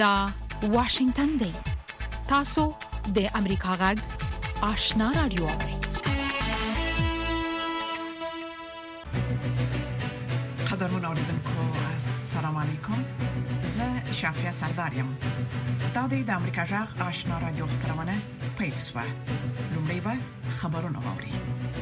دا واشنگتن دی. تاسو د امریکا غږ آشنا رادیو. قدرمن اوریدونکو السلام علیکم. زه شافیا سردارم. دا د امریکا غږ آشنا رادیو خبرونه پیل شوه. لومړی به خبرونه واوري.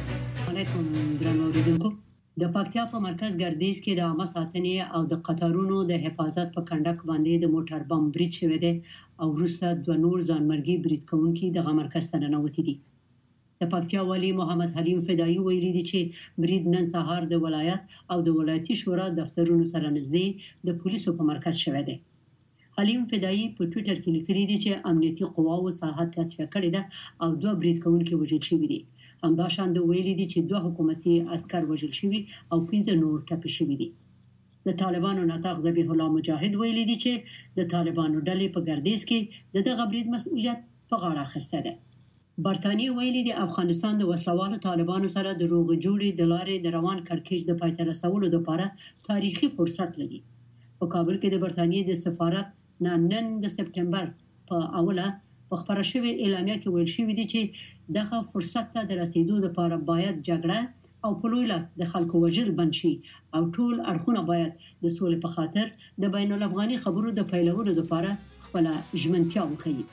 علیکم درنو اوریدونکو. د پکتیا په مرکز ګردیز کې د عامه ساتنې او د قطارونو د حفاظت په کنډک باندې د موټر بم برید شوی دی او وروسته دوه نور ځانمرګي برید کوونکي دغه مرکز ته ننوتي دي. د پکتیا والی محمد حلیم فدایی ویلي دی چې برید نن سهار د ولایت او د ولایتي شورا دفترونو سره نږدې د پولیسو په مرکز شوی دی. حلیم فدایی په ټوئیټر کې لیکلي دی چې امنیتي قواو ساحه تصفیه کړې ده او دوه برید کوونکي وژل شوي دي. همداشان د ویلي دي چې دوه حکومتي عسكر وژل شوي او 15 نور ټپي شوي دي. د طالبانو ناطق ذبیح الله مجاهد ویلي دي چې د طالبانو ډلې په ګردیز کې دغه برید مسؤلیت په غاړه اخیسته ده. برتانیې ویلي دي افغانستان د وسلوالو طالبانو سره د روغ جوړې د لارې د روان کړکېچ د پای ته رسولو لپاره تاریخي فرصت لري. په کابل کې د برتانیې د سفارت نن د سپټمبر په اوله په خبره شوی اعلامیه کې ویل شوی دی چې دغه فرصت ته د رسیدو لپاره باید جګړه او په لوی لاس د خلکو وژل بند شي او ټول اړخونه باید د سولې په خاطر د بین الافغاني خبرو د پیلولو لپاره خپل ژمنتیا وکړي.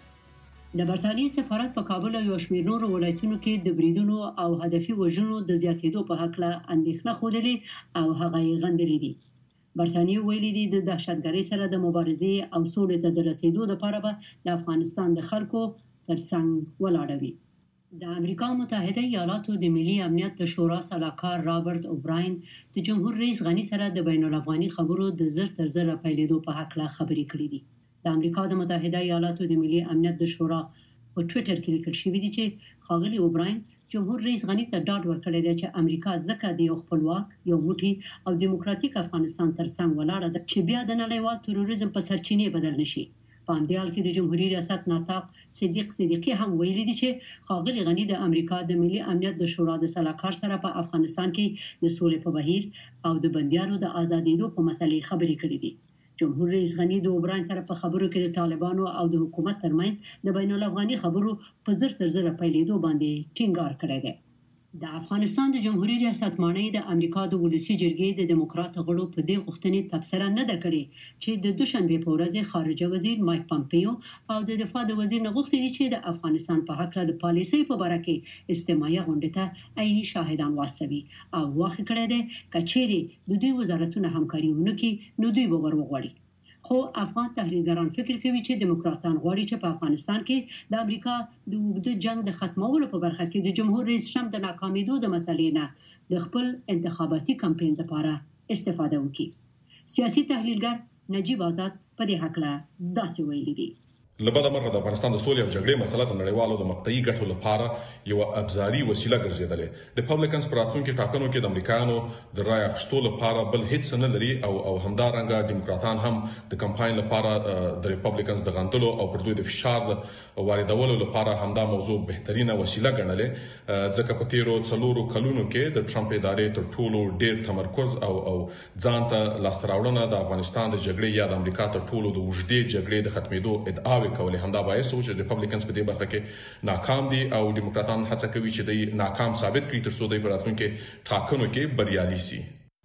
د برتانیې سفارت په کابل او یو شمېر نورو ولایتونو کې د بریدونو او هدفي وژنو د زیاتېدو په حق له اندېښنه خوده او هغه یې غندلې دي. برتانیې ویلي دي د دهشتګرۍ سره د مبارزې او سولې ته د رسیدو لپاره به د افغانستان د خلکو ترڅنګ ولاړوي. د امریکا متحده ایالاتو د ملي امنیت د شورا سلاکار رابرټ اوبراین د جمهور رئیس غني سره د بین الافغاني خبرو د زر تر زر پیلېدو په حق له خبرې کړې دي. د امریکا د متحده ایالاتو د ملي امنیت د شورا په ټوئیټر کې لیکل شوی دی چې ښاغلي اوبراین جمهور رئیس غني ته ډاډ ورکړی دی چې امریکا ځکه د یو خپلواک یو موټی او دیموکراتیک افغانستان ترڅنګ ولاړه ده چې بیا د نړیوال تروریزم په سرچینې بدل نشي. په همدې حال کې د جمهوریت ریاست ناطق صدیق صدیقی هم ویلي دی چې ښاغلي غني د امریکا د ملي امنیت د شورا د سلاکار سره په افغانستان کې د سولې په بهیر او د بندیانو د آزادېدو په مسلې خبرې کړې دي. جمهور رئیس غني د اوبراین سره په خبرو کې د طالبانو او د حکومت ترمنځ د بین الافغاني خبرو په زر تر زر پیلېدو باندې ټینګار کړی دی. د افغانستان د جمهوریت ریاست مانی د امریکا د ولسی جرګې د دیموکرات غړو په دې غوښتنې تبصره نه ده کړې چې د دوشنبه په ورځ خارجه وزیر مایک پامپیو او د دفاع د وزیر نه غوښتي چې د افغانستان په حق د پالیسۍ په اړه کې استماعي غونډه ته عیني شاهدان واسوي او واخې کړی دی کچېری د دوی وزارتونو همکاري ونکړي نو دوی به ورغړي. خو افغان تحلیلګران فکر کوي چې دیموکراتان غواړي چې په افغانستان کې د امریکا د اوږده جنگ د ختمولو په برخه کې د جمهور رئیس ټرمپ د ناکامیدو د مسلې نه د خپل انتخاباتي کمپاین لپاره استفاده وکړي. سیاسي تحلیلګر نجیب آزاد په دې حق له داسې ویلي دی. لبدا مرغه د افغانستان د سولې او جګړې مسله د نړیوالو د مقطعي ګټو لپاره یو ابزاري وسیله ګرځیدلې. ریپبلیکنز پر راتلونکي ټاکنو کې د امریکایانو د رای اخیستو لپاره بل هیڅ نه لري او همدارنګه دیموکراتان هم د کمپاین لپاره د ریپبلیکنز د غندلو او پر دوی د فشار واردولو لپاره همدا موضوع بهترینه وسیله ګڼلې، ځکه په تیرو 4 کلونو کې د ټرمپ ادارې تر ټولو ډیر تمرکز او ځان ته لاستراوړنه د افغانستان د جګړې یا د امریکا تر ټولو د وژدې جګړې د ختمېدو ادعا کولې. همدا باعث و چې ریپبلیکنز په دې برخه کې ناکام دي او دیموکراتان هڅه کوي چې دوی ناکام ثابت کړي تر څو دوی په راتلونکي ټاکنو کې بریالي شي.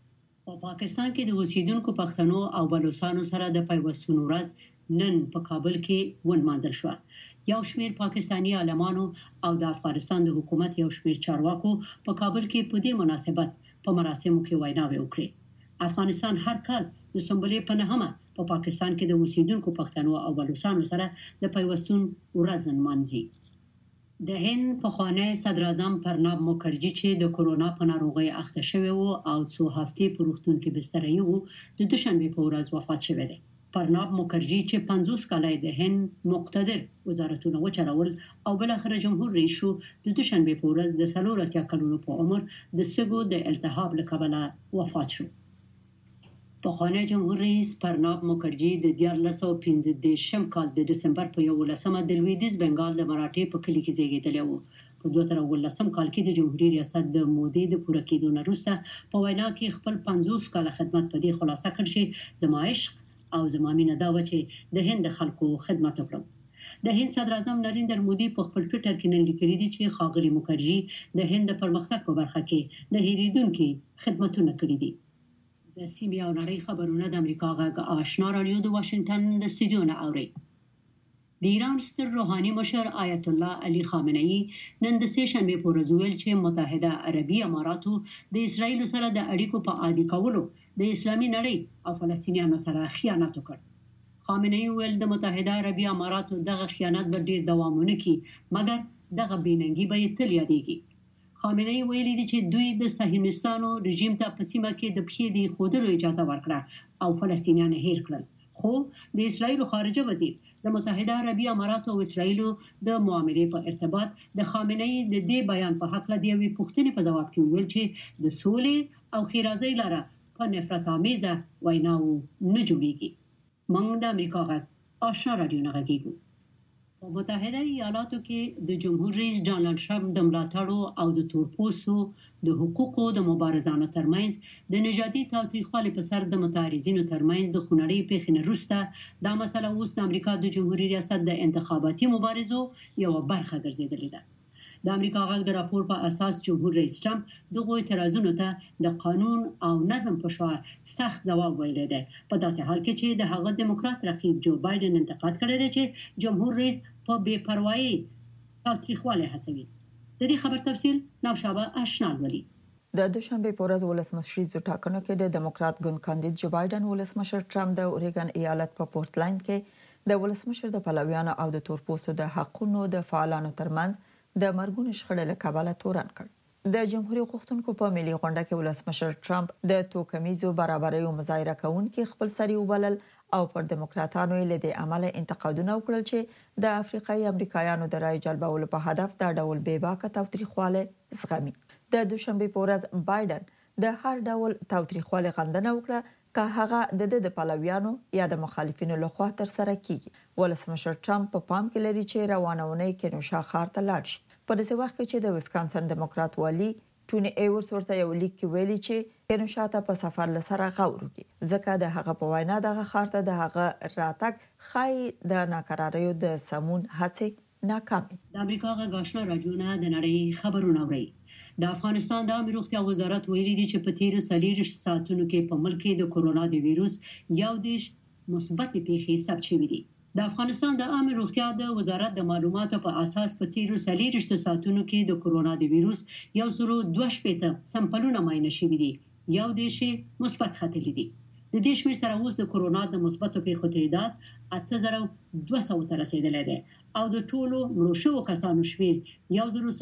په پاکستان کې د اوسیدونکو پښتنو او بلوچستانو سره د پیوستون ورځ نن په کابل کې ونمانځل شو. یو شمېر پاکستانی عالمانو او د افغانستان د حکومت یو شمېر چارواکو په کابل کې په دې مناسبت په مراسمو کې ویناوې وکړې. افغانستان هر کال د سنبلې په نهمه په پاکستان کې د اوسیدونکو پښتنو او بلوچستانو سره د پیوستون ورځ نمانځي. د هند پخوانی صدر اعظم پرناب مکرجي چې د کورونا په ناروغۍ اخته شوی و او څو هفتې په روغتون کې بسترې و د دوشنبه په ورځ وفات شوی دی. پرناب مکرجي چې 50 کاله د هند مقتدر وزارتونه وچلول او بل اخر جمهور رئیس شو، د دوشنبه په ورځ د 43 کلونو په عمر د سږو د التهاب له کبله وفات شو. پخوانی جمهور رئیس پرناب مکرجي د 1915 کال د دسمبر په 11مه د لویدیز بنگال د مراټي په کلی کې زیږیدلی و. په 2019 کال کې د جمهوریت ریاست د مودې د پوره کېدو وروسته په وینا کې خپل 50 کال خدمت په دې خلاصه کړ چې زما عشق او زما مینه دا و چې د هند خلکو خدمت وکړم. د هند صدر اعظم نریندر مودي په خپل ټوئیټر کې نن لیکلي دي چې ښاغلي مکرجي د هند د پرمختګ په برخه کې د هیریدونکو خدمتونه کړي دي. د سیمې او نړۍ خبرونه د امریکا غږ آشنا رادیو د واشنگټن د استودیو نه اوري. د ایران ستر روحاني مشر آیت الله علي خامنه‌ای نن د سه شنبه په ورځ ویل چې متحده عربي اماراتو د اسرایل سره د اړیکو په عادي کولو د اسلامي نړۍ او فلسطینیانو سره خیانت وکړ. خامنه‌ای ویل د متحده عربي اماراتو دغه خیانت به ډیر دوام ونه کړي مګر دغه بېننګي به تل یادېږي. خامنه‌ای ویلي دی چې دوی د صهیونیستانو رژیم ته په سیمه کې د پخې دی خودلو اجازه ورکړه او فلسطینیان هیر کړل. خو د اسرایل خارجه وزیر د متحده عربي اماراتو او اسرایل د معاملې په ارتباط د خامنه‌ای د دې بیان په حق لدی وی پوښتنې په جواب کې ویل چې د سولې او خیرازۍ لاره په نفرت آمیزه ویناو نه جوړیږي. موږ د امریکا غږ آشنا رادیو نه غږیږو. په متحده ایالاتو کې د جمهور رئیس ډانلډ ټرمپ د ملاتړو او د تورپوستو د حقوقو د مبارزانو ترمنځ د نژادي تاوتریخوالي په سر د متحرزینو ترمنځ د خونړۍ پیښې نه وروسته دا مسله اوس د امریکا د جمهوریت ریاست د انتخاباتي مبارزو یو برخه ګرځیدلې ده. د امریکا غږ د راپور په اساس جمهور رئیس ټرمپ دغه اعتراضونو ته د قانون او نظم په شعار سخت ځواب ویلی دی په داسې حال کې چې د هغه دیموکرات رقیب جو بایدن انتقاد کړی دی چې جمهور رئیس په بې پروايي تاوتریخوالی هڅوي. د دې خبر تفصیل نوشابه آشنا ولي. د دوشنبه په ورځ ولسمشریزو ټاکنو کې د دیموکرات ګوند کاندید جو بایدن ولسمشر ټرمپ د اوریګن ایالت په پورټلند کې د ولسمشر د پلویانو او د تورپوستو د حقوقو د فعالانو ترمنځ د مرګونو شخړې له کبله تورن کړ. د جمهوریت غوښتونکو په ملي غونډه کې ولسمشر ټرمپ د توکمیزو برابرۍ مظاهره کوونکي خپل سری وبلل او پر دیموکراتانو له دې عمله انتقادونه وکړل چې د افریقایي امریکایانو د رای جلبولو په هدف دا ډول بېباکه تاوتریخواله زغمي. د دوشنبه په ورځ بایدن د هر ډول تاوتریخواله غندنه وکړه که هغه د پلویانو یا د مخالفینو لخوا تر سره کیږي. ولسمشر ټرمپ په پام کې لري چې روانونه کې نوشا خار ته لاړ شي. په دې وخت کې چې د ویسکانسن دیموکرات والی ټونی ایورز ورته یو لیک کې ویلي چې کینوشا ته په سفر لسره غوړ وکړي ځکه د هغه په وینا دغه خار ته د هغه راتګ خای د ناکراریو د سمون هڅه ناکامه. د امریکا غږ آشنا رادیو نه د نړۍ خبرونه اوري. د افغانستان د عامه روغتیا وزارت ویلي دی چې په تیر 40 ساعتونو کې په ملک کې د کورونا د وایروس یو دیش مثبت پیښې ثبت شوې دي. د افغانستان د عامه روغتیا د وزارت د معلوماتو په اساس په تیر 40 ساعتونو کې د کورونا د وایروس 122 سمپلونه معاینه شوي دي. یو دیش مثبت ختلي دي. د دې شمېر سره اوس د کورونا د مثبتو پیښو تعداد 8200 ته رسیدلی دی او د ټولو مړو شوو کسانو شمېر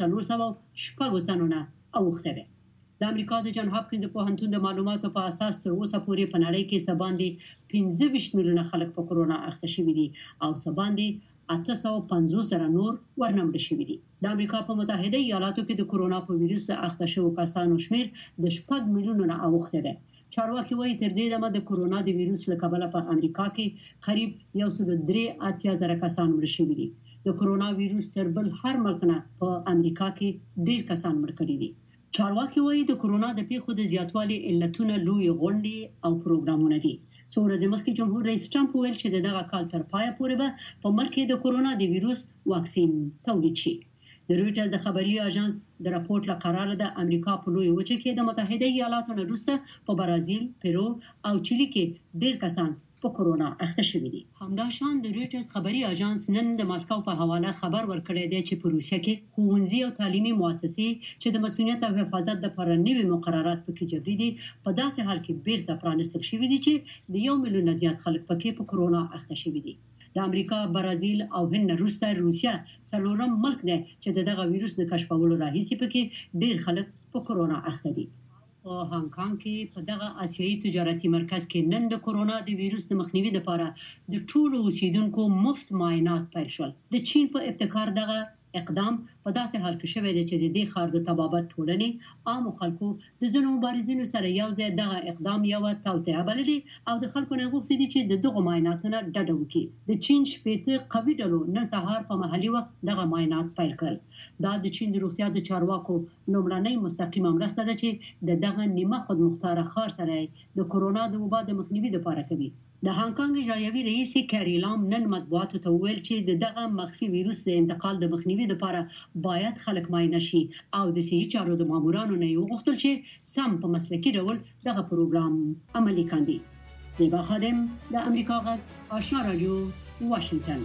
1406 تنو نه اوښتی دی. د امریکا د جان هاپکینز پوهنتون د معلوماتو په اساس تر اوسه پورې په نړۍ کې سباندې 25 میلیونه خلک په کورونا اخته شوي دي او سباندې 850 سره نور ورنمړ شوي دي. د امریکا په متحده ایالاتو کې د کورونا په وایروس اخته شوو کسانو شمېر د 6 میلیونو نه اوښتی دی. چارواکي وایي تر دې دمه د کورونا د وایروس له کبله په امریکا کې قریب 183,000 کسان مړ شوي دي. د کورونا وایروس تر بل هر ملک نه په امریکا کې ډېر کسان مړ کړي دي. چارواکي وایي د کورونا د پیښو د زیاتوالي علتونه لوی غونډې او پروګرامونه دي. څو ورځې مخکې جمهور رئیس ټرمپ ویل چې دغه کال تر پایه پورې به په ملک کې د کورونا د وایروس واکسین تولید شي. د رويټر د خبري اژانس د راپورټ له قراره د امریکا په لوی وچه کې د متحده ایالاتو نه وروسته په برازیل، پیرو او چیلي کې ډېر کسان په کورونا اخته شوي دي. همداشان د رويټرز خبري اژانس نن د ماسکو په حواله خبر ورکړی دی چې په روسیه کې ښوونځي او تعلیمي مؤسسې چې د مسؤلیت او حفاظت لپاره نوي مقررات پکې جبري دي په داسې حال کې بیرته پرانیستل شوي دي چې د 1 میلیون زیات خلک پکې په کورونا اخته شوي دي. د امریکا، برازیل او هند وروسته روسیه څلورم ملک دی چې دغه وایروس د کشفولو راهیسې پکې ډېر خلک په کورونا اخته دي. په هانګ کانګ کې په دغه آسیایي تجارتي مرکز کې نن د کورونا د وایروس د مخنیوي لپاره د ټولو اوسیدونکو مفت معاینات پیل شول. د چین په ابتکار دغه اقدام په داسې حال کې شوی دی چې د دې ښار د طبابت ټولنې عام خلکو د ځینو مبارزینو سره یو ځای دغه اقدام یو توطئه بللي او د خلکو نه غوښتي دي چې د دغه معایناتو نه ډډه وکړي. د چین شپېته قوي ډلو نن سهار په محلي وخت دغه معاینات پیل کړل. دا د چین د روغتیا د چارواکو لومړنۍ مستقیمه مرسته ده چې دغه نیمه خودمختاره ښار سره د کورونا د وبا د مخنیوي لپاره کوي. د هانګ کانګ اجرایوي رئیس کری لام نن مطبوعاتو ته ویل چې دغه مخفي وایروس د انتقال د مخنیوي لپاره باید خلک معاینه شي او د صحي چارو د مامورانو نه یو غوښتل چې سم په مسلکي ډول دغه پروګرام عملي کړي. زیبا خادم د امریکا غږ آشنا رادیو واشنگټن.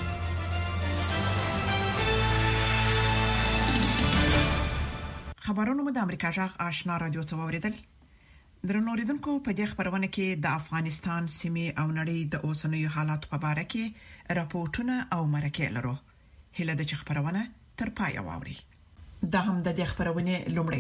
خبرونه مو د امریکا جغ آشنا رادیو څخه اوریدل. درنو اوریدونکو په دې خبرونه کې د افغانستان سیمې او نړۍ د اوسنیو حالات په اړه کې راپورټونه او مرکې لرو. هله د خبرونه تر پای واوري. دا هم د دې خبرونه لومړی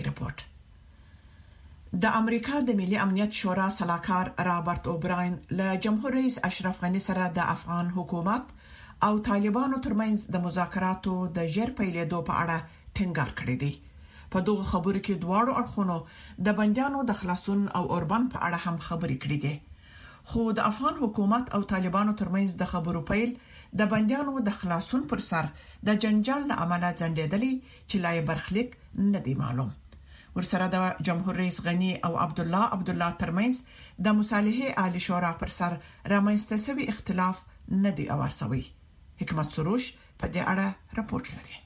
راپورټ. د امریکا د ملي امنیت شورا سلاکار رابرټ اوبراین له جمهور رئیس اشرف غنی سره د افغان حکومت او طالبانو ترمنځ د مذاکراتو د ژر پیلېدو په اړه ټینګار کړی دی. په دغه خبرو کې دواړو اړخونو د بنديانو د خلاصون او اوربان په اړه هم خبرې کړې دي. خو د افغان حکومت او طالبانو ترمنځ د خبرو پیل د بنديانو د خلاصون پر سر د جنجال له امله ځنډېدلې چې لا یې برخلیک نه دی معلوم. ورسره د جمهور رئیس غنی او عبد الله ترمنځ د مصالحه عالی شورا پر سر رامنځته شوی اختلاف نه دی اورسوي. حکمت سروش په دې اړه راپورټ لري.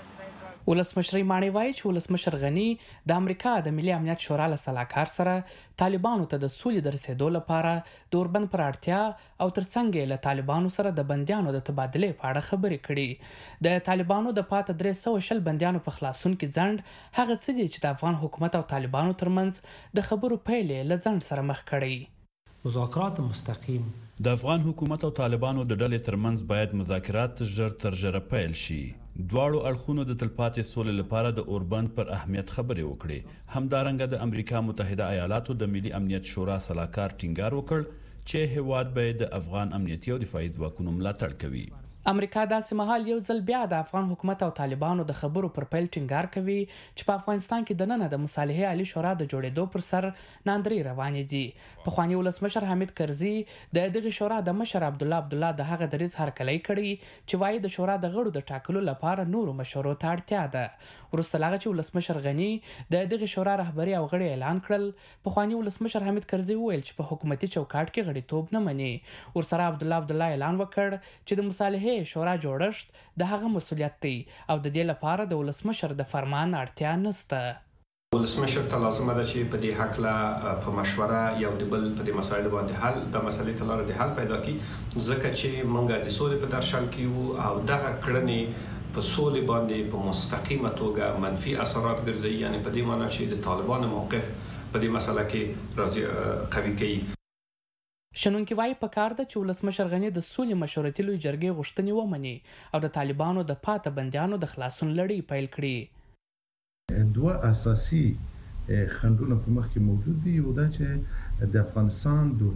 ولسمشر مانی وایي چې ولسمشر غنی د امریکا د ملي امنیت شورا له سلاکار سره طالبانو ته د سولې د رسیدو لپاره د اوربند پر اړتیا او ترڅنګ له طالبانو سره د بنديانو د تبادله په اړه خبرې کړي. د طالبانو د پاته 300 بنديانو په خلاصون کې ځند هغه څه دي چې د افغان حکومت او طالبانو ترمنځ د خبرو پیل له ځند سره مخ کړي. مذاکرات مستقیم د افغان حکومت او طالبانو د ډلې ترمنځ باید مذاکرات ژر تر ژره پیل شي. دواړو اړخونو د تلپاتې سولې لپاره د اوربند پر اهمیت خبرې وکړي. همدارنګه د امریکا متحده ایالاتو د ملي امنیت شورا سلاکار ټینګار وکړ چې هیواد به د افغان امنیتي او دفاعي ځواکونو ملاتړ کوي. امریکا داسې مهال یو ځل بیا د افغان حکومت او طالبانو د خبرو پر پیل ټینګار کوي چې په افغانستان کې د نن د مصالحه عالی شورا د جوړېدو پر سر ناندري روانې دي. په خواني ولسمشر حمید کرزي د دغه شورا د مشر عبد الله د هغه دریز هرکلی کړي چې وايي د شورا د غړو د ټاکلو لپاره نورو مشورو ته اړتیا ده. ورسته لاغه چې ولسمشر غنی د دغه شورا رهبری او غړي اعلان کړل، په خواني ولسمشر حمید کرزي وویل چې په حکومتي چوکاټ کې غړیتوب نه مني. ورسره عبد الله اعلان وکړ چې د مصالحه شورا جوړښت د هغه مسولیت دی او د دې لپاره د ولسمشر د فرمان اړتیا نشته. ولسمشر ته لازم ده چې په دې حق لا په مشوره یو د بل په دې مسایلو باندې حل د مسلې ته لاره د حل پیدا کی، ځکه چې موږ د سولې په درشل کې وو او دغه کړنې په سولې باندې په مستقیمه توګه منفي اثرات ګرځي. یعنی په دې معنی چې د طالبانو موقف په دې مسله کې راځي قوي کوي. شنونکي وايي په کار ده چې ولسمشر غنی د سولې مشورتي لوی جرګې غوښتنې ومني او د طالبانو د پاته بنديانو د خلاصون لړۍ پیل کړي. دوه اساسي خنډونه په مخ کې موجود دي. یو دا چې د افغانستان د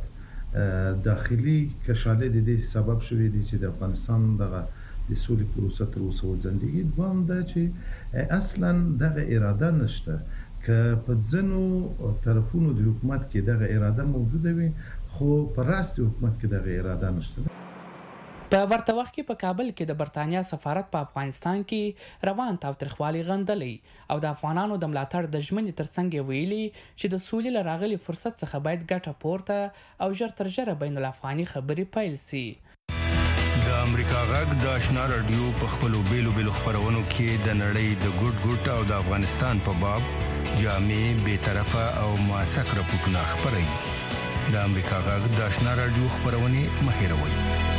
حکومت داخلي کشاله د دې سبب شوی دی چې د افغانستان دغه د سولې پروسه تر اوسه وځنډېږي. دوام دا چې اصلا دغه اراده نشته که په ځینو طرفونو د حکومت کې دغه اراده موجوده وي، خو په راست حکومت کې دغه اراده نشته. په ورته وخت کې په کابل کې د برتانیا سفارت په افغانستان کې روان تاوتریخوالي غندلې او د افغانانو د ملاتړ د ژمنې ترڅنګ ویلي چې د سولې لراغلي فرصت څخه باید ګټه پورته او ژر تر ژره بین الافغاني خبرې پیل سي. د امریکا غږ د آشنا رادیو په خپلو بیلو خبرونو کې د نړۍ د ګډ او د افغانستان په باب جامع، بی‌طرفه او موثق راپورټونه خپروي. د امریکا غږ د آشنا رادیو خبرونه مهیروي.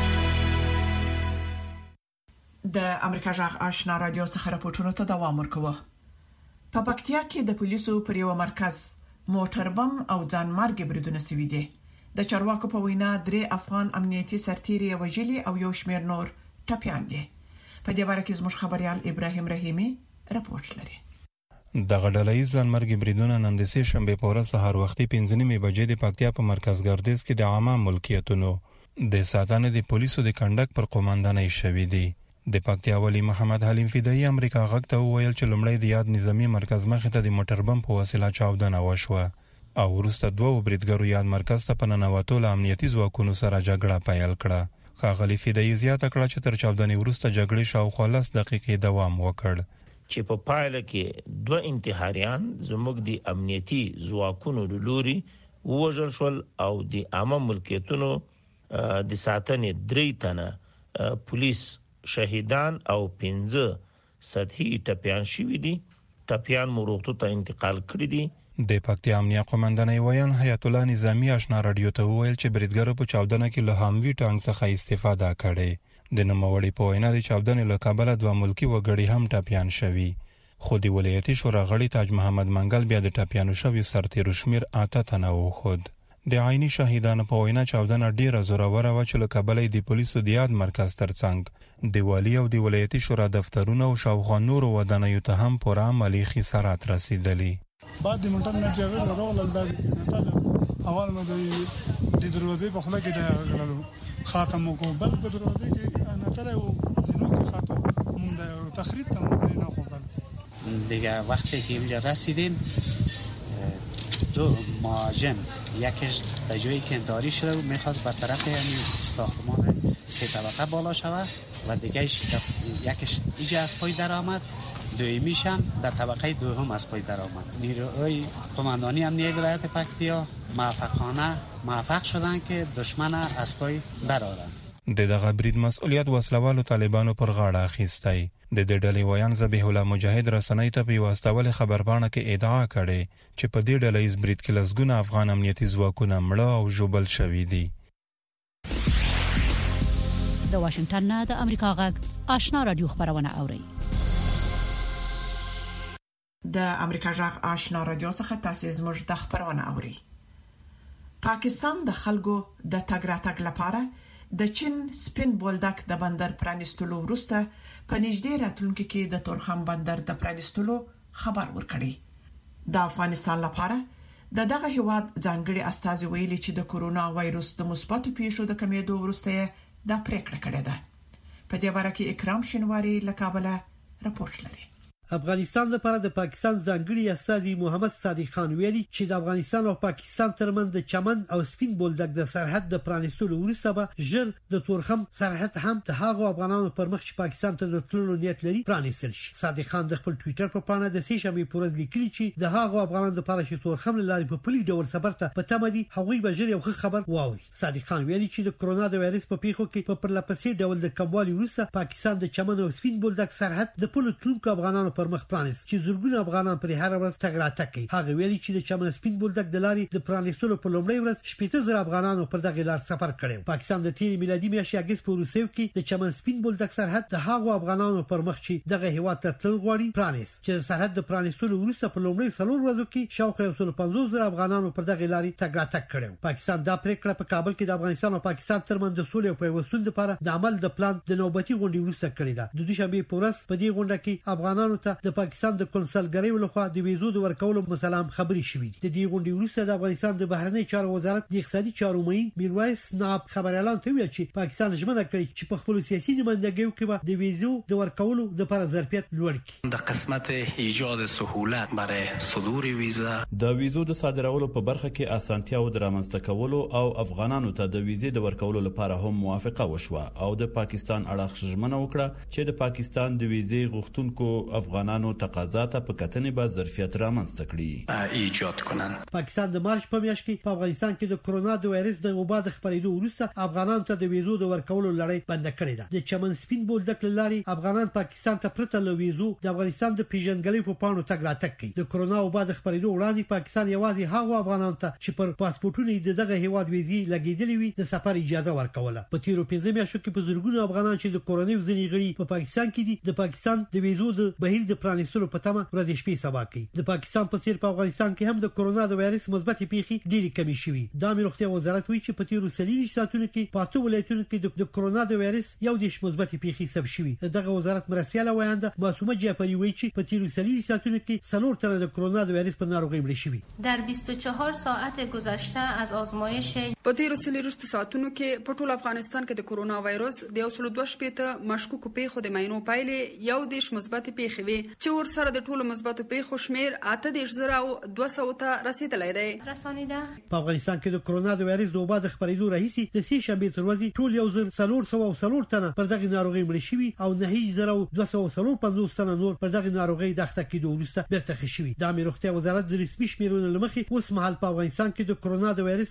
د امریکا غږ آشنا رادیو څخه راپورټونه ته دوام ورکوه. په پکتیا کې د پولیسو پر یو مرکز موټر بم او ځانمرګ بریدونه شوي دي. د چارواکو په وینا 3 افغان امنیتي سرتیري وژلي او یو شمېر نور ټپيان دي. په دې اړه کې زموږ خبريال ابراهيم رحیمي راپورټ لري. د غډلایي ځانمرګ بریدونه نن د سې شنبه په ورځ سهار وختي 5:30 بجې د پکتیا په مرکز ګردیز کې د عامه ملکیتونو د ساتنې د پولیسو د کنډک پر قوماندانۍ شوې دي. د پکتیا والی محمد حلیم فدایي امریکا غږ ته وویل چې لومړی د یاد نظامی مرکز مخې ته د موټر بم په وسیله چاودنه وشوه او وروسته 2 بریدګرو یاد مرکز ته په ننوتو له امنیتي ځواکونو سره جګړه پیل کړه. ښاغلي فدایي زیاته کړه چې تر چاودنې وروسته جګړې شاوخوا 10 دقیقې دوام وکړ. چې په پایله کې 2 انتحاریان زموږ د امنیتي ځواکونو لوري وژل شول او د عامه ملکیتونو د ساتنې 3 تنه پولیس شهیدان او 15 سطحي ټپیان شوي دي. ټپیان روغتون ته انتقال کړي دي. د پکتیا امنیه قومندانۍ ویان حیات الله نظامی آشنا رادیو ته وویل چې بریدګرو په چاودنه کې له هاموي ټانک څخه استفاده کړې. د نوموړي په وینا د چاودنې له کبله 2 ملکی وګړي هم ټپیان شوي. خو د ولایتي شورا غړي تاج محمد منګل بیا د ټپیانو شوي سرتیرو شمیر 8 تنه وښود. د عیني شهیدانو په وینا چاودنه ډیره زوروره وه چې له کبله د پولیسو د یاد مرکز ترڅنګ د والي او د ولایتي شورا دفترونه او شاوخوا نورو ودانیو ته هم پوره عملي خسارات رسیدلي. بعد منټن نه جوړ راغلل بعد نه اول مې د دروازې په خله کې دا غللو خاتم کو بل په دروازې کې نه تل او زینو کې خاتم مونږ د تخریب ته نه خوبل دیگه. وقتی که اینجا رسیدیم 2 مهاجم یکیش در جایی که انتحاری شده بود میخواست بر طرف یعنی ساختمان 3 طبقه بالا شود و دیگه یکیش ایجا از پای در آمد، دویمیش هم در طبقه دوم از پای در آمد. نیروهای قماندانی امنیه ولایت پکتیا موفق شدن که دشمن از پای در آورند. د دغه برید مسؤلیت وسلوالو طالبانو پر غاړه اخیستی. د دې ډلې ویان ذبیح الله مجاهد رسنۍ ته په یوه استولې خبرپاڼه کې ادعا کړې چې په دې ډلهییز برید کې لسګونه افغان امنیتي ځواکونه مړه او ژوبل شوي دي. د واشنگټن نه د امریکا غږ آشنا رادیو خبرونه اوري. د امریکا غږ آشنا رادیو څخه تاسو زموږ د خبرونه اوري. پاکستان د خلکو د تګ راتګ لپاره د چین سپین بولدک د بندر پرانیستلو وروسته په نږدې راتلونکي کې د تورخم بندر د پرانیستلو خبر ورکړی. د افغانستان لپاره دغه هیواد ځانګړي استازي ویلي چې د کورونا وایروس د مثبتو پیښو د کمیدو وروسته د پریکړه کړې ده. په دې اړه کې اکرام شینواری له کابل راپورټ لري. افغانستان لپاره د پاکستان ځانګړي استازي محمد صادق خان ویلي چې د افغانستان او پاکستان ترمنځ د چمن او سپین بولدک د سرحد د پرانیستلو وروسته به ژر د تورخم سرحد هم د هغو افغانانو پر مخ چې پاکستان ته د تللو نیت لري پرانیستل شي. صادق خان د خپل ټوئیټر په پاڼه د سې شنبې په ورځ لیکلي چې د هغو افغانانو لپاره چې تورخم لاري په پلي ډول سفر ته په تمه دي هغوی به ژر یو خبر واوري. صادق خان ویلي چې د کرونا د وایرس په پیښو کې په پرلپسې ډول د کموالي وروسته پاکستان د چمن او سپین بولدک سرحد د پلو تلونکو افغانانو پر مخ پرانیست چې زرګونه افغانان پر هر ورځ تګ راتګ کوي. هغه ویلي چې د چمن سپین بولدک د لارې د پرانیستلو په لومړۍ ورځ 80,000 افغانانو پر دغه لار سفر کړی. پاکستان د تیر میلادي میاشتې اگست په روسیو کې د چمن سپین بولدک سرحد د هغو افغانانو پر مخ چې دغه هیواد ته تل غواړي پرانیست چې د سرحد د پرانیستلو وروسته په لومړۍ 4 ورځو کې شاوخوا 150,000 افغانانو پر دغه لارې تګ راتګ کړی. پاکستان دا پریکړه په کابل کې د افغانستان او پاکستان ترمنځ د سولې او پیوستون لپاره د عمل د پلان د نوبتي غونډې وروسته کړې ده. د دوشنبه په ورځ په دې غونډه کې افغانانو ته د پاکستان د کنسلګرۍ لخوا د ویزو د ورکولو مسلام خبري شوې. د دې غونډې وروسته د افغانستان د بهرنی چارو وزارت د اقتصادي چارو مین میرویس ناب خبر اعلان کوي چې پاکستان ژمنه کړې چې په خپل سیاسي نیمندګیو کې به د ویزو د ورکولو د پر ظرفیت لوړ کړي. د قسمت ایجاد سهولت برای صدور ویزا د ویزو د صادرولو په برخه کې اسانتیا او د رامنځته کولو او افغانانو ته د ویزې د ورکولو لپاره هم موافقه وشوه او د پاکستان اړخ ژمنه وکړه چې د پاکستان د ویزې غوښتونکو افغانانو تقاضا ته په کتنې به ظرفیت رامنځته کړي ایجاد کنن. پاکستان د مارچ په میاشت کې په افغانستان کې د کرونا د وایرس د وبا د خپرېدو وروسته افغانانو ته د ویزو د ورکولو لړۍ بند کړې ده. د چمن سپین بولدک لاري افغانان پاکستان ته پرته له ویزو د افغانستان د پیژنګلۍ په پاڼو تګ راتګ کوي. د کرونا وبا د خپرېدو وړاندې پاکستان یوازې هغو افغانانو ته چې پر پاسپورتونو دغه هیواد ویزې لګېدلې وي د سفر اجازه ورکوله. په تیرو 15 میاشتو کې په زرګونو افغانان چې د کورونې ځینې غړي په پاکستان کې دي د پاکستان د ویزو د بهیر د پرانیستلو په تمه ورځې شپې سبا کوي. د پاکستان په څیر په افغانستان کې هم د کرونا د وایرس مثبتې پیښې ډېرې کمې شوې. د عامه روغتیا وزارت وایي چې په تیرو 30 ساعتونو کې په 8 ولایتونو کې د کرونا د وایرس یو دیش مثبتې پیښې ثبت شوې. دغه وزارت مرسیاله وایانده معصومه جعفری وایي چې په تیرو 30 ساعتونو کې 4 تنه د کرونا د وایرس په ناروغۍ مړه شوي. در 24 ساعت گذشته از آزمایش په تیرو 30 ساعتونو کې په ټول افغانستان کې د کرونا وایرس د 102 مشکوک پیښو د معاینو پایلې یو دیش مثبت پیښې دي چې ور سره د ټولو مثبتو پیښو شمیر 8,200 ته رسیدلی دی. په افغانستان کې د کرونا د وایرس د وبا د خپرېدو راهیسې د سې شنبې تر ورځې ټول 1,404 تنه پر دغه ناروغي مړ شوي او 9,250 تنه نور پر دغه ناروغي د اخته کېدو وروسته بیرته ښه شوي. د عامه روغتیا وزارت د رسمي شمیرونو له مخې اوس مهال په افغانستان کې د کرونا د وایرس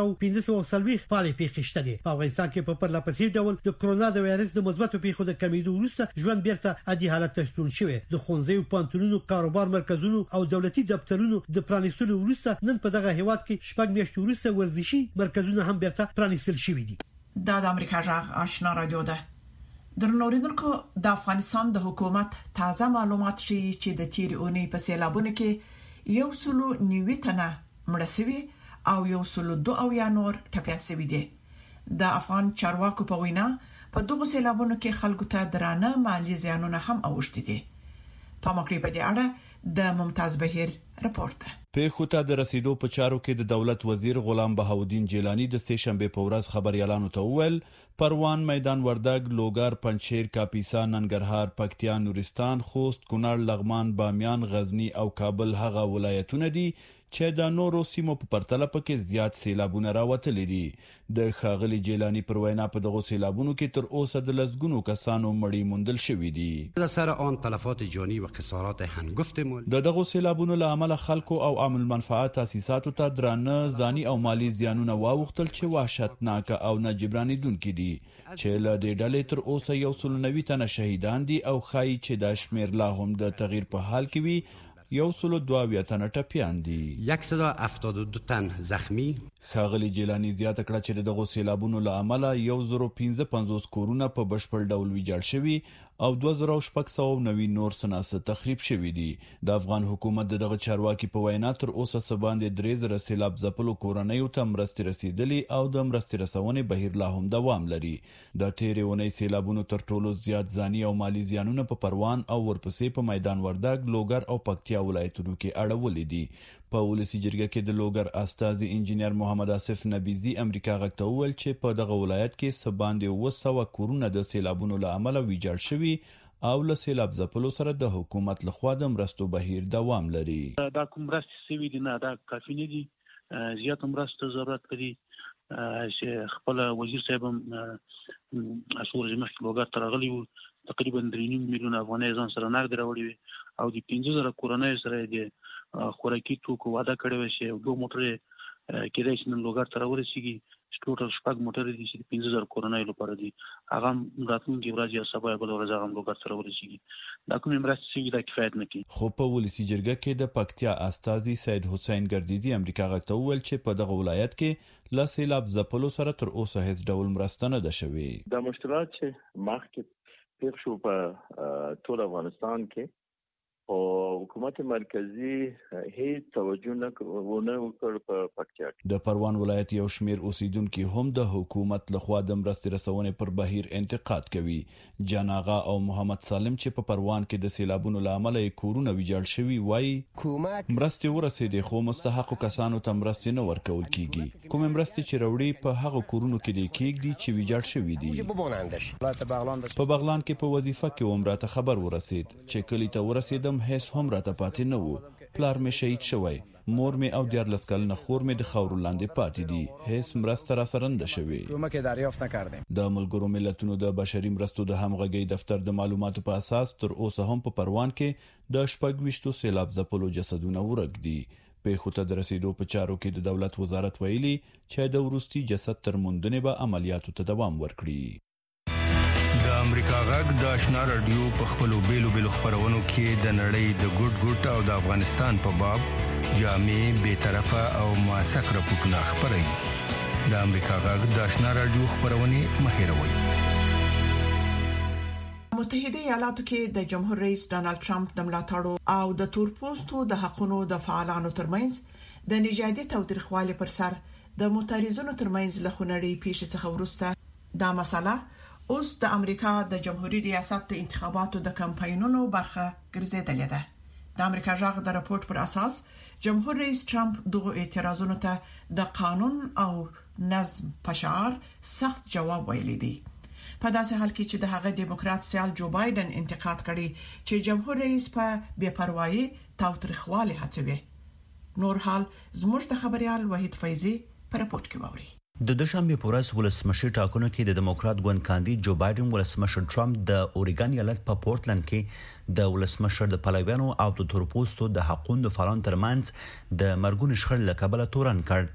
1540 فعالې پیښې شته دي. په افغانستان کې په پرله پسې ډول د کرونا د وایرس د مثبتو پیښو د کمیدو وروسته ژوند بیرته عادي حالت ته ستون شوی. د ښوونځیو، پوهنتونونو، کاروبار مرکزونو او دولتي دفترونو د پرانیستلو وروسته نن په دغه هیواد کې شپږ میاشتې وروسته ورزشي مرکزونه هم بیرته پرانیستل شوي دي. د امریکا جغ آشنا رادیو ده. درنوریدونکو، د افغانستان د حکومت تازه معلومات ښیي چې د تیرې اونۍ په سیلابونو کې 190 تنه مړه شوي او 102 نور ټپيان شوي دي. د افغان چارواکو په وینا په دغه سیلابونو کې خلکو ته درانه مالی زیانونه هم اوښتي دي. په مکړې په دې اړه د ممتاز بهیر رپورت. پیښو ته د رسیدو په چارو کې د دولت وزیر غلام بهاودین جیلانی د سې شنبې په ورځ خبريالانو ته وویل پروان، میدان وردګ، لوګر، پنجشیر، کاپیسا، ننګرهار، پکتیا، نورستان، خوست، کونړ، لغمان، بامیان، غزنی او کابل هغه ولایتونه دي چې د نورو سیمو په پرتله پکې زیات سیلابونه راوتلي دي. د ښاغلي جیلانی پر وینا په دغه سیلابونو کې تر اوسه د لسګونو کسانو مړی موندل شوي دي. سره آن تلفات جانی و خسارات هنگفت د دغه سیلابونو له امله خلکو او عام المنفعه تاسیساتو ته درانه ځاني او مالی زیانونه واوښتل چې وحشتناک او ناجبرانیدونکي دي چې له دې ډلې تر اوسه 190 تنه شهیدان دي او ښایي چې دا شمیر لا هم د تغییر په حال کې وي. 102 تنه ټپيان دي، 172 تن زخمی. ښاغلي جیلانی زیاته کړه چې دغه سیلابونو له امله 1055 کورونه په بشپړ ډول ویجاړ شوي او 2690 نور سناسه تخریب شوي دي. د افغان حکومت دغه چارواکي په وینا تر اوسه سباندې 3000 سیلاب ځپلو کورنیو ته مرستې رسیدلي او د مرستې رسونې بهیر لا هم دوام لري. د تیرې اونۍ سیلابونو تر ټولو زیات ځاني او مالی زیانونه په پروان او ورپسې په میدان وردګ، لوګر او پکتیا ولایتونو کې اړولې دي. په ولسی جرګه کې د لوګر استاذ انجینر محمد آصف نبیزی امریکا غږ ته وویل چې په دغه ولایت کې سباندې 200 کورونه د سیلابونو له امله ویجاړ شوي او له سیلاب ځپلو سره د حکومت لخوا د مرستو بهیر دوام لري. دا کوم مرستې سوي دي نه، دا کافي نه دي، زیات مرستو ضرورت لري. چې خپل وزیر صاحب هم اسور مخکې لوګر ته راغلی وو، تقریبا 3.5 میلیون افغانۍ ځان سره نقد راوړي وي او د 15,000 کورنۍ سره د خوراکي توکو وعده کړې وه چې 2 موټرې کېدای شي نن لوګر ته راورسېږي. ټوټل 6 موټرې دي چې 15,000 کورنۍ لپاره دي. هغه هم راتلونکې ورځ یا سبا یا بله ورځ هغه هم لوګر ته راورسېږي. دا کومې مرستې شوي دا کفایت نه کوي. خو په ولسي جرګه کې د پکتیا استازي سید حسین ګردیزي امریکا غږ ته وویل چې په دغه ولایت کې له سیلاب ځپلو سره تر اوسه هیڅ ډول مرسته نه ده شوې. دا مشکلات چې مخکې پیښ شو په ټول افغانستان کې او حکومت مرکزی هیڅ توجه نه وکړ په پکتیا کې. د پروان ولایت یو شمیر اوسیدونکو هم د حکومت لخوا د مرستې رسونې پر بهیر انتقاد کوي. جان آغا او محمد سالم چې په پروان کې د سیلابونو له امله کورونه ویجاړ شوي وایي مرستې ورسېدې خو مستحقو کسانو ته مرستې نه ورکول کیږي. کوم مرستې چې راوړي په هغه کورونو کې د کېږدي چې ویجاړ شوي دي. په بغلان کې په وظیفه کې عمرته خبر ورسید چې کلی ته ورسېدم هیڅ هم راته پاتې نه وو. پلار مې شهید شوی، مور مې او 14 کلنه خور مې د خاورو لاندې پاتې دي. هیڅ مرسته را سره نه شوې. د ملګرو ملتونو د بشري مرستو د همغږۍ دفتر د معلوماتو په اساس تر اوسه هم په پروان کې د 26 سیلاب ځپلو جسدونه ورک دي. پیښو ته د رسیدو په چارو کې د دولت وزارت ویلي چې د وروستي جسد تر موندنې به عملیاتو ته دوام ورکړي. د امریکا غږ د آشنا رادیو په خپلو بیلو خبرونو کې د نړۍ د ګډ او د افغانستان په باب جامع، بی‌طرفه او موثق راپورټونه خبري. د امریکا غږ د آشنا رادیو خبرونه مهیروي. متحده ایالاتو کې د جمهور رئیس ډانلډ ټرمپ د ملاتړو او د تورپوستو د حقوقو د فعالانو ترمنځ د نژادي تاوتریخوالي پر سر د معترضانو ترمنځ له خونړۍ پیښې څخه وروسته دا مسله اوس د امریکا د جمهوریت ریاست د انتخاباتو د کمپاینونو برخه ګرځیدلې ده. د امریکا ژغ د راپورټ پر اساس جمهور رئیس ټرمپ دغه اعتراضونو ته د قانون او نظم په شعار سخت جواب ویلی دی. په داسې حال کې چې د هغه دیموکرات سیال جو بایدن انتقاد کړي چې جمهور رئیس په بے پروايي تاوتریخواله هڅوي. نور حال زموږ د خبريال وحید فیضی په رپورت کې ووري. د دوشنبه په ورځ ولسمشر ټاکنو کې د دیموکرات ګوند کاندید جو بایدن ولسمشر ټرمپ د اوريګان ایالت په پورتلند کې د ولسمشر د پلویانو او د تورپوستو د حقوقو فعالانو ترمنځ د مرګونو شخړې له کبله تورن کړ.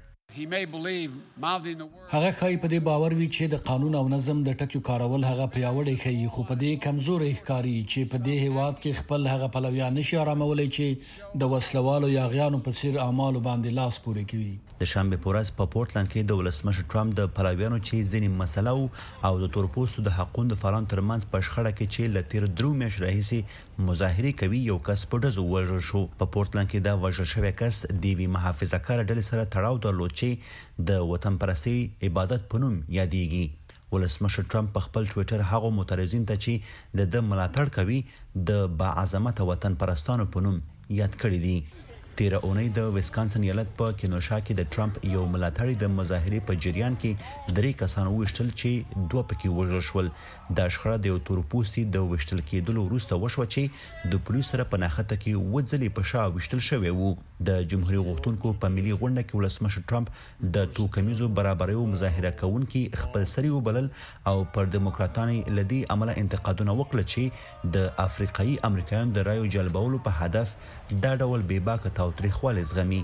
هغه خای په دې باور وی چې د قانون او نظم د ټکو کارول هغه پیاوړی کوي، خو په دې کمزوري ښکاری چې په دې هیواد کې خپل هغه پلویان نشي آرامولای چې د وسلوالو یا غیانو په څیر اعمالو باندې لاس پورې کوي. د شنبه په ورځ په پورتلند کې د ولسمشر ټرمپ د پلویانو چې ځینې مسله او د تورپوستو د حقوقو فعالانو ترمنځ په شخړه کې چې لتیر درو میاشتې راهیسې مظاهره کوي یو کس په ډزو وژل شو. په پورتلند کې دا وژل شوی کس د وی محافظه‌کار ډلې سره تړاو درلود چې د وطن پرستی عبادت په نوم یادېږي. ولسمشر ټرمپ په خپل ټوئیټر هغه معترضین ته چې د ملاتړ کوي د باعظمت وطن پرستانو په نوم یاد کړی دي. تیره اونۍ د ویسکانسن ایالت په کینوشا کې د ټرمپ یو ملاتړی د مظاهرې په جریان کې 3 کسان وشتل چې 2 پکې وژل شول. د شخړه د یو تورپوستي د وشتل کېدلو وروسته وشو چې د پولیسو سره په ناخته کې وځلې په شا وشتل شوی وو. د جمهوریت غوښتونکو په ملي غونډه کې ولسمشر ټرمپ د توکمیزو برابریو مظاهره کوونکي خپل سری وبلل او پر دیموکراتانو لدی عمله انتقادونه وکړل چې د افریقایي امریکایانو د رایو جلبولو په هدف دا ډول بیباکه تاوتریخواله زغمي.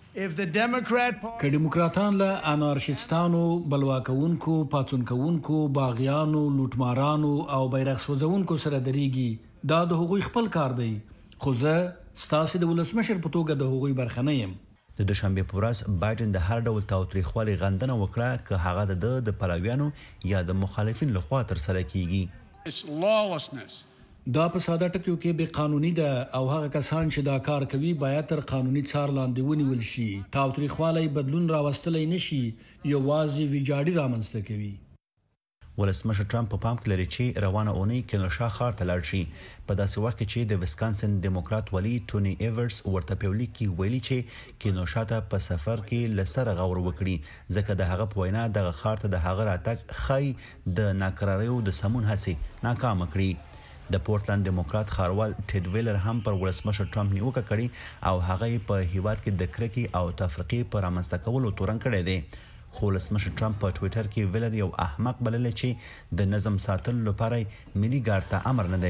که دیموکراتان له انارشیستانو، بلواکونکو، پاتونکونکو، باغیانو، لوټمارانو او بیرغ سوځونکو سره درېږي دا د هغوی خپل کار دی، خو زه ستاسو د ولسمشر په توګه د هغوی برخه نه یم. د دوشنبه په ورځ بایدن د هر ډول تاوتریخوالي غندنه وکړه که هغه د پلویانو یا د مخالفین لخوا تر سره کیږي. دا په ساده ټکو کې به قانوني ده او هغه کسان چې دا کار کوي باید تر قانوني څار لاندې ونیول شي. تاوتریخوالی بدلون راوستلای نشي، یوازې ویجاړي رامنځته کوي. ولسمشر ټرمپ په پام کې لري چې روانه اونۍ کینوشا ښار ته لاړ شي په داسې وخت کې چې د ویسکانسن دیموکرات ولی ټونی ایورز ورته په لیک کې ویلي چې کینوشا ته په سفر کې لسره غور وکړي ځکه د هغه په وینا د ښار ته د هغه راتګ خای د ناکراریو د سمون هڅې ناکام کړي. د پورتلند دیموکرات خاروال ټیډ ویلر هم پر ولسمشر ټرمپ نیوکه کړي او هغه په هیواد کې د کرکې او تفرقې پر رامنځته کولو تورن کړی دی. خو ولسمشر ټرمپ په ټوئیټر کې ویلر یو احمق بلل چې د نظم ساتلو لپاره ملي ګارد ته امر نه دی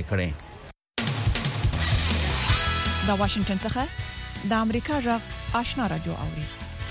کړی. د واشنگټن څخه د امریکا غږ آشنا رادیو اوري.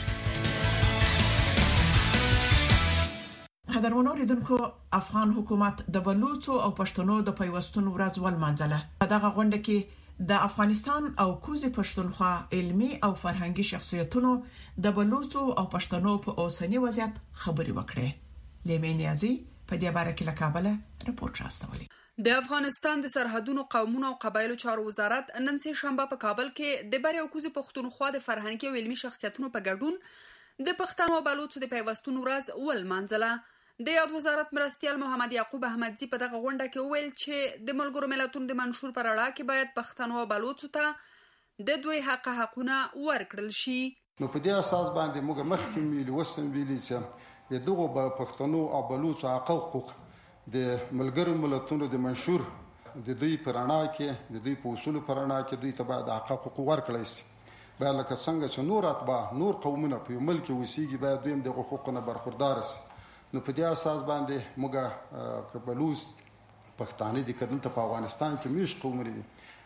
قدرمنو اوریدونکو، افغان حکومت د بلوچو او پښتنو د پیوستون ورځ ولمانځله. په دغه غونډه کې د افغانستان او کوزي پښتونخوا علمي او فرهنګي شخصیتونو د بلوچو او پښتنو په اوسنی وضعیت خبري وکړه. لیمینیازي په دې باره کې له کابل رپورټ راستولی. د افغانستان د سرحدونو، قومونو او قبایلو چارو وزارت نن سه شنبه په کابل کې د بری او کوزي پښتونخوا د فرهنګي او علمي شخصیتونو په ګډون د پښتنو او بلوچو د پیوستون ورځ ولمانځله. د یاد وزارت مرستیال محمد یعقوب احمدزی په دغه غونډه کې وویل چې د ملګرو ملتونو د منشور پر اړه کې باید پښتنو او بلوچو ته د دوی حقونه ورکړل شي. نو په دې اساس باندې موږ مخکې ویلي وسم ویلي چې د دغه پښتنو او بلوچو حقوق د ملګرو ملتونو د منشور د دوی پر اړه کې د دوی په اصول پر اړه کې دوی ته باید حقوق ورکړل شي. بل لکه څنګه چې نور اتباع نور قومونه په ملک وسیږي باید دوی د حقوقونو برخوردار شي. نو په دې اساس باندې موږ کبلوس پښتانه د کدل ته په افغانستان کې میش قوم لري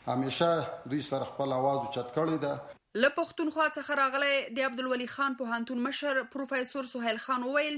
همیشه دوی سره خپل आवाज اوچت کړی ده. له پښتونخوا څخه راغلی د عبدالولي خان پوهنتون مشر پروفیسور سهیل خان ویل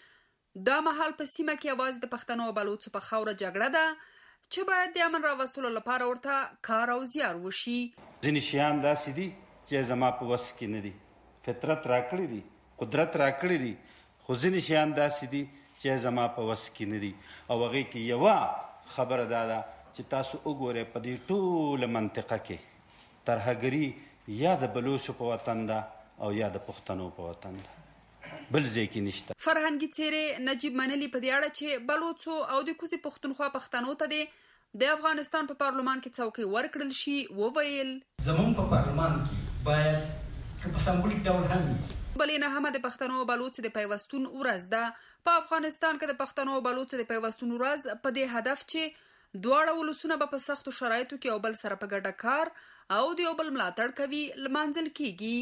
چې دا مهال په سیمه کې आवाज د پښتنو او بلوچو په خوره جګړه ده چې باید د امن راوستلو لپاره ورته کار او زیار وشي. ځینې شیان داسې دي چې زما په وس کې نه دي، فطرت راکړی دي، قدرت راکړی دي، خو ځینې شیان داسې دي چې زما په وس کې نه دي او هغې کې یوه خبره دا ده چې تاسو وګورئ په دې ټوله منطقه کې ترهګري یا د بلوچو په وطن ده او یا د پښتنو په وطن ده، بل ځای کې نشته. فرهنګي څیرې نجیب منلي په دې اړه چې بلوچو او د کوزي پښتونخوا پښتنو ته د افغانستان په پارلمان کې څوکۍ ورکړل شي وویل زموږ په پارلمان کې باید که په سمبولیک ډول هم بلینه هم د پښتنو او بلوچ د پیوستون ورځ ده. په افغانستان کې د پښتنو او بلوچ د پیوستون ورځ په دې هدف چې دواړه ولسونه په سختو شرایطو کې او بل سره په ګډه کار او د یو بل ملاتړ کوي لمانځل کیږي.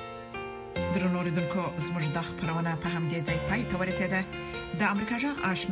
درنو اوریدونکو زموږ د خبرونه په همدې ځای پای ته ورسیده. د امریکا جغ آشنا